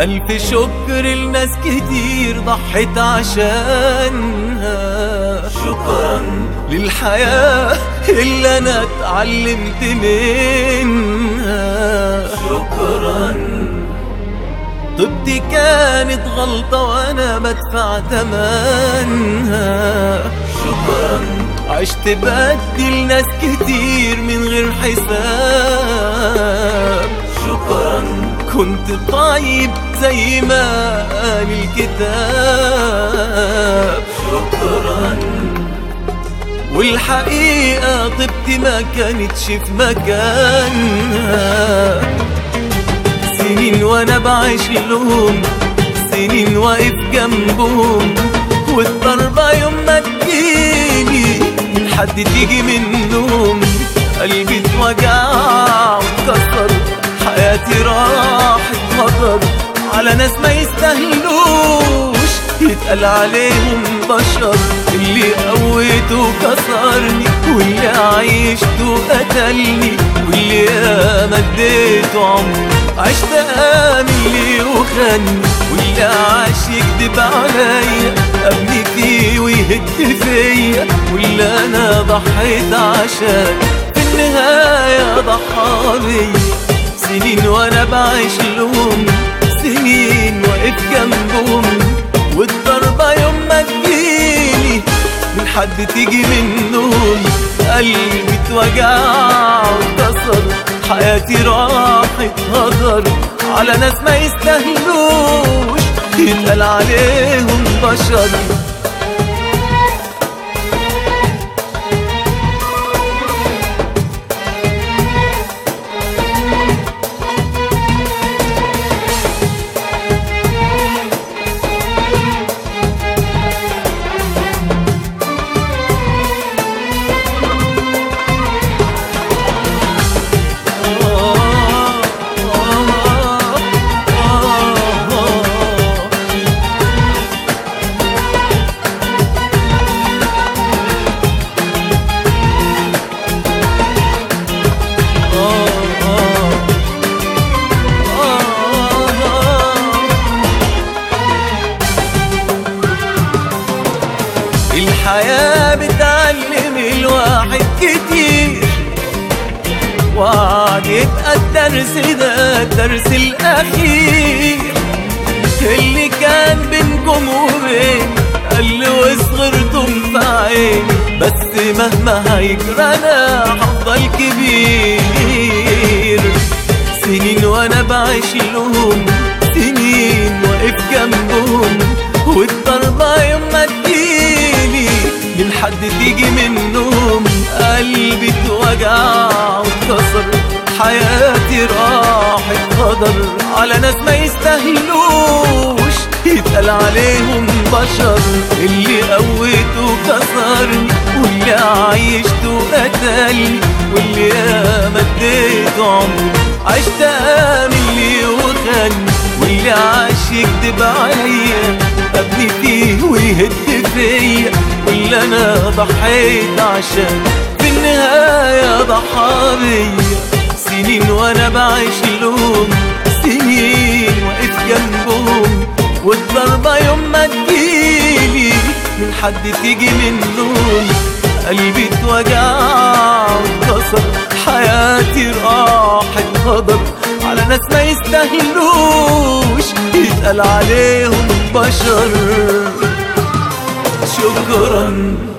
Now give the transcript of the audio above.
ألف شكر لناس كتير ضحت عشانها. شكرا للحياة اللي أنا اتعلمت منها. شكرا طيبتي كانت غلطة وأنا بدفع تمنها. شكرا عشت بدي ناس كتير من غير حساب. شكرا كنت طيب زي ما قال الكتاب. شكرا والحقيقة طيبتي ما كانتش في مكانها. سنين وانا بعيش لهم، سنين واقف جنبهم، والضربة يوم ما تجيني من حد تيجي منهم قلبي اتوجع واتكسر، حياتي راحت هدر على ناس ما يستاهلوش يتقال عليهم بشر. اللي قويته كسرني، واللي عيشته قتلني، واللي ياما اديته عمري عشت آمن ليه وخاني، واللي عاش يكدب عليا ابني فيه ويهد فيا، واللي انا ضحيت عشان في النهاية ضحى بيا. سنين وانا بعيش لهم، سنين واقف جنبهم، والضربة يوم ما تجيني من حد تيجي منهم قلبي اتوجع واتكسر، حياتي راحت هدر على ناس ما يستاهلوش يتقال عليهم بشر. الحياة بتعلم الواحد كتير، وعد يبقى الدرس ده الدرس الأخير. اللي كان بينكم وبين قل وصغرتم في عيني، بس مهما هيجرى أنا هفضل كبير. سنين وأنا بعيش لهم، سنين واقف جنبهم، والضربة يوم ما تجيلي من حد تيجي منهم قلبي اتوجع واتكسر، حياتي راحت هدر على ناس ما يستاهلوش يتقال عليهم بشر. اللي قويته كسرني، واللي عيشته قتلني، واللي ياما اديته عمري عشت آمن ليه وخاني، واللي عاش يكدب عليا ابني فيه ويهد فيا، واللي انا ضحيت عشان في النهاية ضحى بيا. سنين وانا بعيش لهم، سنين واقف جنبهم، والضربة يوم ما تجيلي من حد تيجي منهم قلبي اتوجع واتكسر، حياتي راحت هدر على ناس ما يستاهلوش يتقال عليهم بشر. شكرا